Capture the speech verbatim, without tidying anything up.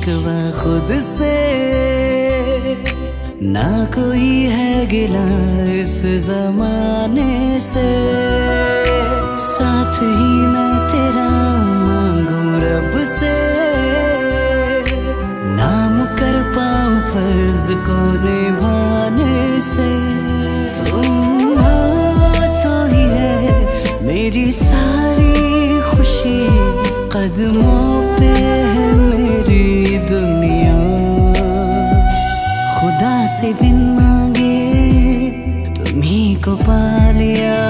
शिकवा खुद से, ना कोई है गिला इस जमाने से। साथ ही मैं तेरा मांगू रब से, नाम कर पाऊं फर्ज को निभाने से। तुम हो तो ही है मेरी सारी खुशी, कदमों पे है मेरी दुनिया। खुदा से बिन मांगे तुम्ही को पा लिया।